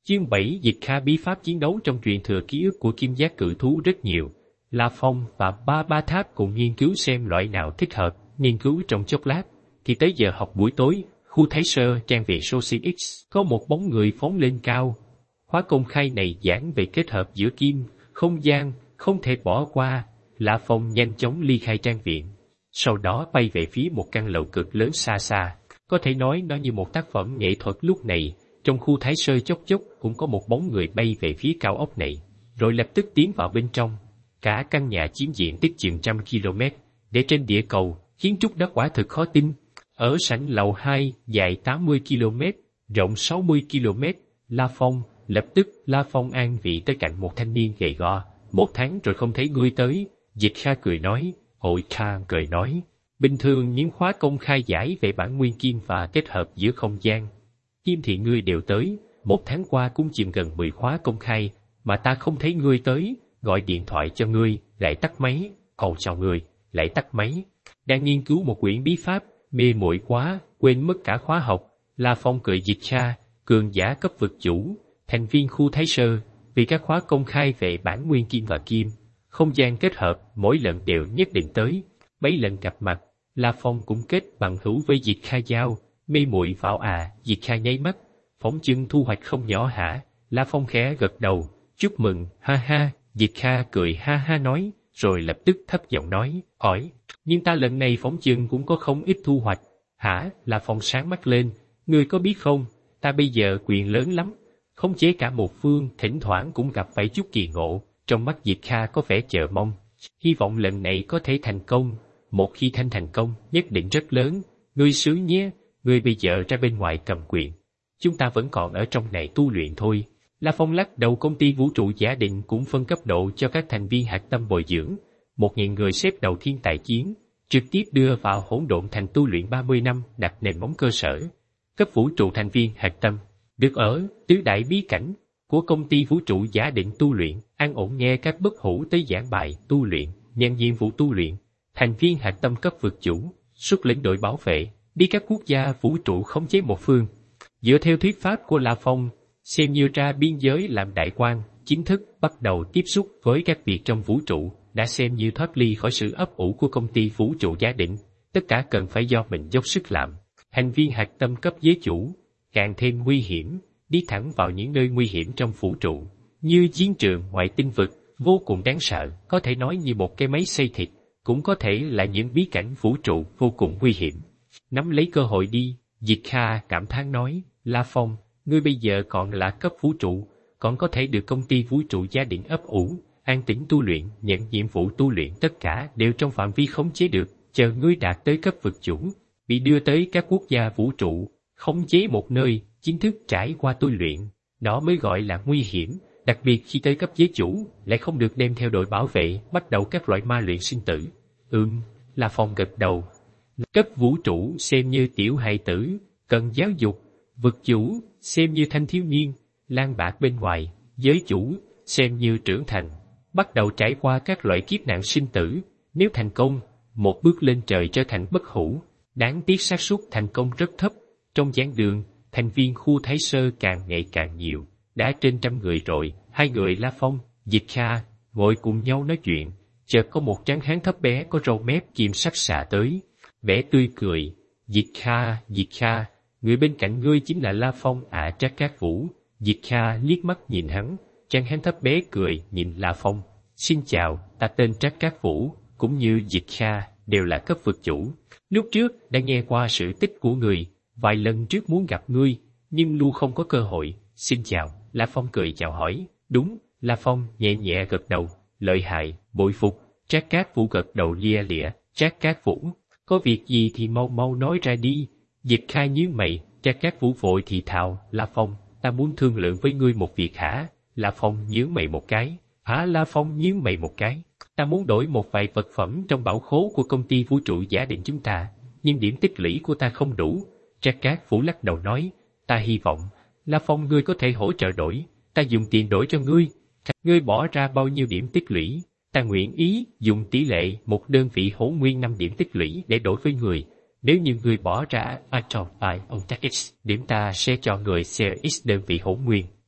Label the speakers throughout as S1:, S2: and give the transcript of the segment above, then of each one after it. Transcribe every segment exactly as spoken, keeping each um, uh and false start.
S1: Chương bảy. Dịch Kha. Bí pháp chiến đấu trong truyền thừa ký ức của kim giác cự thú rất nhiều. La Phong và Ba Ba Tháp cùng nghiên cứu xem loại nào thích hợp. Nghiên cứu trong chốc lát, thì tới giờ học buổi tối, khu Thái Sơ trang về Sosin X có một bóng người phóng lên cao. Khóa công khai này giảng về kết hợp giữa kim, không gian, không thể bỏ qua. La Phong nhanh chóng ly khai trang viện, sau đó bay về phía một căn lầu cực lớn xa xa. Có thể nói nó như một tác phẩm nghệ thuật. Lúc này, trong khu Thái Sơ chốc chốc cũng có một bóng người bay về phía cao ốc này, rồi lập tức tiến vào bên trong. Cả căn nhà chiếm diện tích chừng trăm km, để trên địa cầu, kiến trúc đất quả thực khó tin. Ở sảnh lầu hai, dài tám mươi ki lô mét, rộng sáu mươi ki lô mét, La Phong, lập tức La Phong an vị tới cạnh một thanh niên gầy gò. Một tháng rồi không thấy ngươi tới. Dịch Kha cười nói. Hội Kha cười nói. Bình thường những khóa công khai giải về bản nguyên kim và kết hợp giữa không gian kim thì ngươi đều tới. Một tháng qua cũng chìm gần mười khóa công khai, mà ta không thấy ngươi tới. Gọi điện thoại cho ngươi, lại tắt máy. Cầu chào ngươi, lại tắt máy. Đang nghiên cứu một quyển bí pháp, mê muội quá, quên mất cả khóa học. La Phong cười. Dịch Kha, cường giả cấp vực chủ, thành viên khu Thái Sơ, vì các khóa công khai về bản nguyên kim và kim, không gian kết hợp, mỗi lần đều nhất định tới. Mấy lần gặp mặt, La Phong cũng kết bằng hữu với Dịch Kha giao, mê muội vào à. Dịch Kha nháy mắt, phóng chừng thu hoạch không nhỏ hả? La Phong khẽ gật đầu, chúc mừng, ha ha. Dịch Kha cười ha ha nói, rồi lập tức thấp giọng nói, hỏi, nhưng ta lần này phóng chừng cũng có không ít thu hoạch, hả? La Phong sáng mắt lên, ngươi có biết không, ta bây giờ quyền lớn lắm, khống chế cả một phương, thỉnh thoảng cũng gặp phải chút kỳ ngộ. Trong mắt Dịch Kha có vẻ chờ mong, hy vọng lần này có thể thành công. Một khi thanh thành công, nhất định rất lớn. Ngươi sướng nhé, ngươi bây giờ ra bên ngoài cầm quyền, chúng ta vẫn còn ở trong này tu luyện thôi. La Phong lắc đầu. Công ty vũ trụ giả định cũng phân cấp độ cho các thành viên hạt tâm bồi dưỡng. Một nghìn người xếp đầu thiên tài chiến, trực tiếp đưa vào hỗn độn thành tu luyện ba mươi năm, đặt nền móng cơ sở. Cấp vũ trụ thành viên hạt tâm, được ở tứ đại bí cảnh của công ty vũ trụ giả định tu luyện, an ổn nghe các bất hủ tới giảng bài tu luyện, nhận nhiệm vụ tu luyện. Thành viên hạt tâm cấp vực chủ, xuất lĩnh đội bảo vệ, đi các quốc gia vũ trụ khống chế một phương. Dựa theo thuyết pháp của La Phong, xem như ra biên giới làm đại quan, chính thức bắt đầu tiếp xúc với các việc trong vũ trụ, đã xem như thoát ly khỏi sự ấp ủ của công ty vũ trụ giả định. Tất cả cần phải do mình dốc sức làm. Thành viên hạt tâm cấp giới chủ, càng thêm nguy hiểm, đi thẳng vào những nơi nguy hiểm trong vũ trụ, như chiến trường ngoại tinh vực, vô cùng đáng sợ, có thể nói như một cái máy xay thịt, cũng có thể là những bí cảnh vũ trụ vô cùng nguy hiểm. Nắm lấy cơ hội đi. Dịch Kha cảm thán nói. La Phong, ngươi bây giờ còn là cấp vũ trụ, còn có thể được công ty vũ trụ gia định ấp ủ, an tĩnh tu luyện, nhận nhiệm vụ tu luyện, tất cả đều trong phạm vi khống chế được. Chờ ngươi đạt tới cấp vực chủ, bị đưa tới các quốc gia vũ trụ, khống chế một nơi, chính thức trải qua tu luyện, đó mới gọi là nguy hiểm. Đặc biệt khi tới cấp giới chủ, lại không được đem theo đội bảo vệ, bắt đầu các loại ma luyện sinh tử. Ừm, La Phong gật đầu. Cấp vũ trụ xem như tiểu hài tử, cần giáo dục. Vực chủ xem như thanh thiếu niên, lang bạc bên ngoài. Giới chủ xem như trưởng thành, bắt đầu trải qua các loại kiếp nạn sinh tử. Nếu thành công, một bước lên trời trở thành bất hủ. Đáng tiếc xác suất thành công rất thấp. Trong giảng đường, thành viên khu Thái Sơ càng ngày càng nhiều, đã trên trăm người rồi. Hai người La Phong, Dịch Kha ngồi cùng nhau nói chuyện, chợt có một tráng hán thấp bé có râu mép kim sắc xạ tới, vẻ tươi cười. Dịch Kha, Dịch Kha, người bên cạnh ngươi chính là La Phong à? Trác Cát Vũ. Dịch Kha liếc mắt nhìn hắn, tráng hán thấp bé cười nhìn La Phong. Xin chào, ta tên Trác Cát Vũ, cũng như Dịch Kha, đều là cấp vực chủ. Lúc trước đã nghe qua sự tích của người, vài lần trước muốn gặp ngươi, nhưng luôn không có cơ hội. Xin chào. La Phong cười chào hỏi. Đúng. La Phong nhẹ nhẹ gật đầu. Lợi hại, bội phục. Trác Cát Vũ gật đầu lia lịa. Trác Cát Vũ, có việc gì thì mau mau nói ra đi. Dịch Kha nhíu mày. Trác Cát Vũ vội thì thào. La Phong, ta muốn thương lượng với ngươi một việc hả? La Phong nhíu mày một cái. Hả? La Phong nhíu mày một cái. Ta muốn đổi một vài vật phẩm trong bảo khố của công ty vũ trụ giả định chúng ta, nhưng điểm tích lũy của ta không đủ. Trác Cát Vũ lắc đầu nói. Ta hy vọng, La Phong, ngươi có thể hỗ trợ đổi. Ta dùng tiền đổi cho ngươi. Ngươi bỏ ra bao nhiêu điểm tích lũy? Ta nguyện ý dùng tỷ lệ một đơn vị hỗn nguyên năm điểm tích lũy để đổi với người. Nếu như ngươi bỏ ra Atom I ông X điểm, ta sẽ cho người xê X đơn vị hỗn nguyên.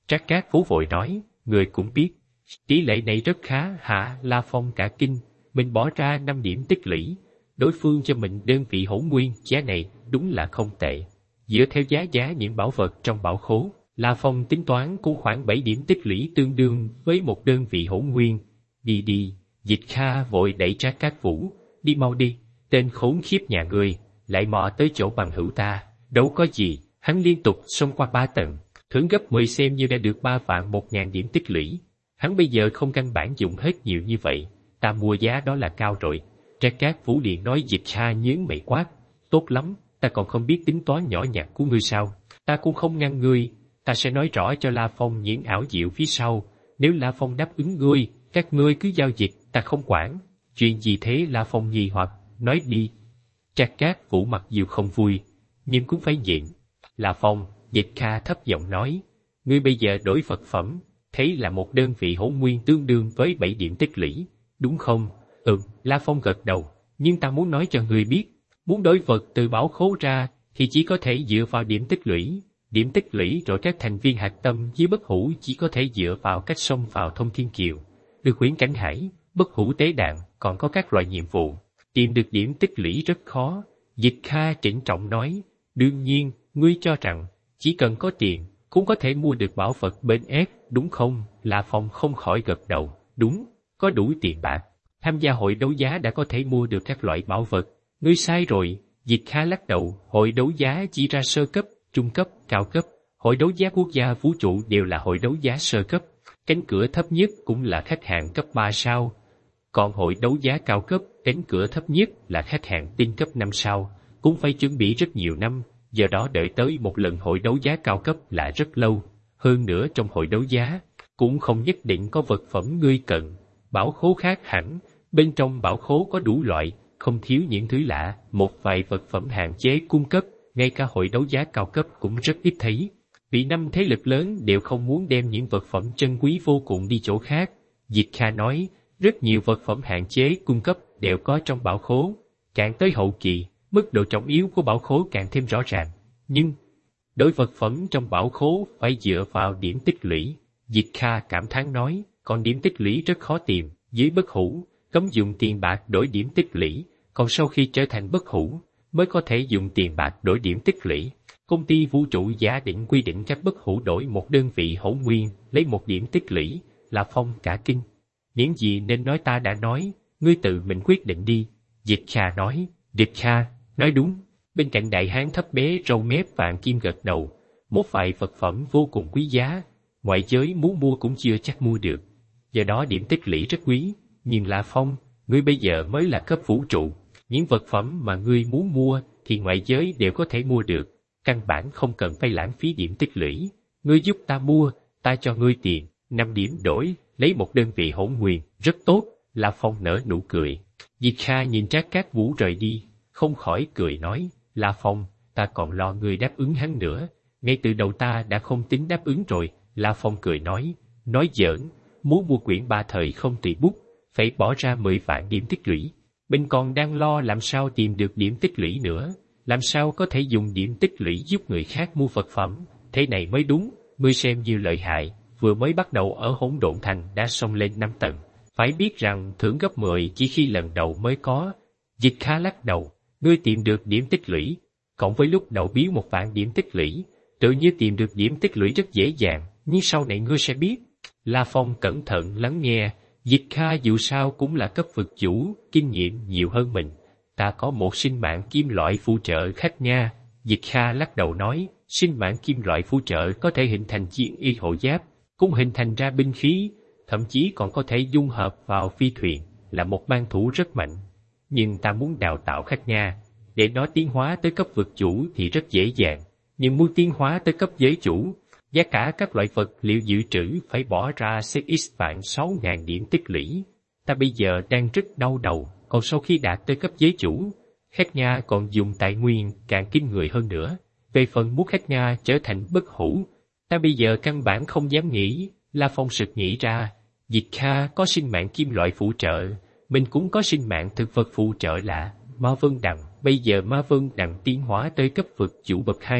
S1: Trác Cát Vũ vội nói, người cũng biết, tỷ lệ này rất khá hả? La Phong cả kinh, mình bỏ ra năm điểm tích lũy, đối phương cho mình đơn vị hỗn nguyên, giá này đúng là không tệ. Dựa theo giá giá những bảo vật trong bảo khố, La Phong tính toán cũng khoảng bảy điểm tích lũy tương đương với một đơn vị hỗn nguyên. Đi đi, Dịch Kha vội đẩy Trác Cát Vũ, đi mau đi, tên khốn khiếp nhà ngươi, lại mò tới chỗ bằng hữu ta, đâu có gì, hắn liên tục xông qua ba tầng, thưởng gấp mười xem như đã được ba vạn một ngàn điểm tích lũy. Hắn bây giờ không căn bản dùng hết nhiều như vậy, ta mua giá đó là cao rồi. Trác Cát Vũ liền nói. Dịch Kha nhướng mày quát, tốt lắm, ta còn không biết tính toán nhỏ nhặt của ngươi sao, ta cũng không ngăn ngươi, ta sẽ nói rõ cho La Phong những ảo diệu phía sau, nếu La Phong đáp ứng ngươi, các ngươi cứ giao dịch, ta không quản. Chuyện gì thế? La Phong nghi hoặc, nói đi. Trác Cát Vũ mặc dù không vui, nhưng cũng phải nhịn. La Phong, Dịch Kha thấp giọng nói, ngươi bây giờ đổi vật phẩm, thấy là một đơn vị hỗn nguyên tương đương với bảy điểm tích lũy, đúng không? Ừm, La Phong gật đầu, nhưng ta muốn nói cho ngươi biết, muốn đổi vật từ bảo khố ra thì chỉ có thể dựa vào điểm tích lũy. Điểm tích lũy rồi các thành viên hạt tâm với bất hủ chỉ có thể dựa vào cách xông vào thông thiên kiều, được huyễn cảnh hải, bất hủ tế đàn, còn có các loại nhiệm vụ. Tìm được điểm tích lũy rất khó. Dịch Kha trịnh trọng nói, đương nhiên, ngươi cho rằng, chỉ cần có tiền, cũng có thể mua được bảo vật bên ép, đúng không? La Phong không khỏi gật đầu, đúng, có đủ tiền bạc. Tham gia hội đấu giá đã có thể mua được các loại bảo vật. Ngươi sai rồi. Dịch Kha lắc đầu, hội đấu giá chỉ ra sơ cấp, trung cấp, cao cấp. Hội đấu giá quốc gia vũ trụ đều là hội đấu giá sơ cấp. Cánh cửa thấp nhất cũng là khách hàng cấp ba sao. Còn hội đấu giá cao cấp, cánh cửa thấp nhất là khách hàng tinh cấp năm sao, cũng phải chuẩn bị rất nhiều năm, do đó đợi tới một lần hội đấu giá cao cấp là rất lâu. Hơn nữa trong hội đấu giá, cũng không nhất định có vật phẩm ngươi cần. Bảo khố khác hẳn, bên trong bảo khố có đủ loại, không thiếu những thứ lạ, một vài vật phẩm hạn chế cung cấp, ngay cả hội đấu giá cao cấp cũng rất ít thấy. Vì năm thế lực lớn đều không muốn đem những vật phẩm chân quý vô cùng đi chỗ khác. Dịch Kha nói, rất nhiều vật phẩm hạn chế cung cấp đều có trong bảo khố. Càng tới hậu kỳ, mức độ trọng yếu của bảo khố càng thêm rõ ràng. Nhưng, đối vật phẩm trong bảo khố phải dựa vào điểm tích lũy. Dịch Kha cảm thán nói, còn điểm tích lũy rất khó tìm, dưới bất hủ, cấm dùng tiền bạc đổi điểm tích lũy, còn sau khi trở thành bất hủ, mới có thể dùng tiền bạc đổi điểm tích lũy. Công ty vũ trụ giả định quy định các bất hủ đổi một đơn vị hỗn nguyên, lấy một điểm tích lũy. La Phong cả kinh. Những gì nên nói ta đã nói, ngươi tự mình quyết định đi. Dịch Kha nói. Dịch Kha, nói đúng. Bên cạnh đại hán thấp bé râu mép vàng kim gật đầu. Một vài vật phẩm vô cùng quý giá, ngoại giới muốn mua cũng chưa chắc mua được. Do đó điểm tích lũy rất quý. Nhưng La Phong, ngươi bây giờ mới là cấp vũ trụ. Những vật phẩm mà ngươi muốn mua thì ngoại giới đều có thể mua được. Căn bản không cần phải lãng phí điểm tích lũy. Ngươi giúp ta mua, ta cho ngươi tiền, năm điểm đổi, lấy một đơn vị hỗn nguyên, rất tốt. La Phong nở nụ cười. Dịch Kha nhìn Trác Cát Vũ rời đi, không khỏi cười nói, La Phong, ta còn lo ngươi đáp ứng hắn nữa. Ngay từ đầu ta đã không tính đáp ứng rồi. La Phong cười nói, nói giỡn, muốn mua quyển ba thời không tùy bút, phải bỏ ra mười vạn điểm tích lũy. Mình còn đang lo làm sao tìm được điểm tích lũy nữa, làm sao có thể dùng điểm tích lũy giúp người khác mua vật phẩm, thế này mới đúng, ngươi xem như lợi hại, vừa mới bắt đầu ở hỗn độn thành đã xông lên năm tầng, phải biết rằng thưởng gấp mười chỉ khi lần đầu mới có. Dịch Kha lắc đầu, ngươi tìm được điểm tích lũy, cộng với lúc đầu biếu một vạn điểm tích lũy, tự như tìm được điểm tích lũy rất dễ dàng, nhưng sau này ngươi sẽ biết. La Phong cẩn thận lắng nghe. Dịch Kha dù sao cũng là cấp vực chủ, kinh nghiệm nhiều hơn mình. Ta có một sinh mạng kim loại phụ trợ khách nha. Dịch Kha lắc đầu nói, sinh mạng kim loại phụ trợ có thể hình thành chiến y hộ giáp, cũng hình thành ra binh khí, thậm chí còn có thể dung hợp vào phi thuyền, là một mang thủ rất mạnh. Nhưng ta muốn đào tạo khách nha, để nó tiến hóa tới cấp vực chủ thì rất dễ dàng, nhưng muốn tiến hóa tới cấp giới chủ, giá cả các loại vật liệu dự trữ phải bỏ ra xê ích vạn sáu ngàn điểm tích lũy. Ta bây giờ đang rất đau đầu, còn sau khi đạt tới cấp giới chủ, khách Nga còn dùng tài nguyên càng kinh người hơn nữa. Về phần muốn khách Nga trở thành bất hủ, ta bây giờ căn bản không dám nghĩ. La Phong sực nghĩ ra, Dịch Kha có sinh mạng kim loại phụ trợ, mình cũng có sinh mạng thực vật phụ trợ lạ, Ma Vân Đằng. Bây giờ Ma Vân Đằng tiến hóa tới cấp vực chủ bậc hai,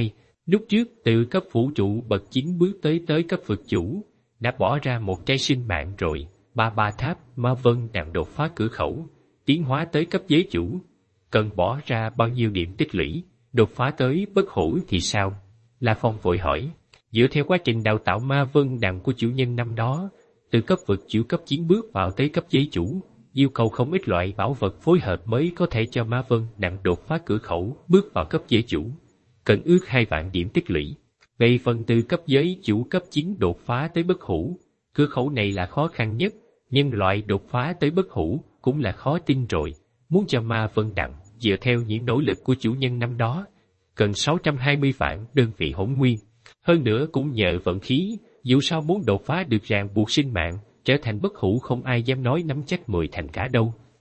S1: Lúc trước từ cấp vũ trụ bậc chín bước tới tới cấp vực chủ, đã bỏ ra một trái sinh mạng rồi, ba ba tháp Ma Vân đang đột phá cửa khẩu, tiến hóa tới cấp giới chủ, cần bỏ ra bao nhiêu điểm tích lũy, đột phá tới bất hủ thì sao? La Phong vội hỏi. Dựa theo quá trình đào tạo Ma Vân đằng của chủ nhân năm đó, từ cấp vực chủ cấp chín bước vào tới cấp giới chủ, yêu cầu không ít loại bảo vật phối hợp mới có thể cho Ma Vân đằng đột phá cửa khẩu, bước vào cấp giới chủ, cần ước hai vạn điểm tích lũy. Về phần từ cấp giới chủ cấp chín đột phá tới bất hủ, cửa khẩu này là khó khăn nhất, nhân loại đột phá tới bất hủ cũng là khó tin rồi. Muốn cho Ma Vân đằng dựa theo những nỗ lực của chủ nhân năm đó, cần sáu trăm hai mươi vạn đơn vị hỗn nguyên. Hơn nữa cũng nhờ vận khí, dù sao muốn đột phá được ràng buộc sinh mạng, trở thành bất hủ không ai dám nói nắm chắc mười thành cả đâu.